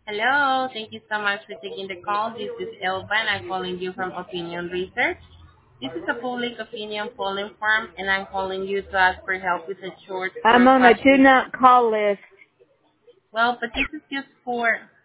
Hello. Thank you so much for taking the call. This is Elvan. I'm calling you from Opinion Research. This is a public opinion polling firm, and I'm calling you to ask for help with a short I'm four on a do questions. not call list. Well, but this is just for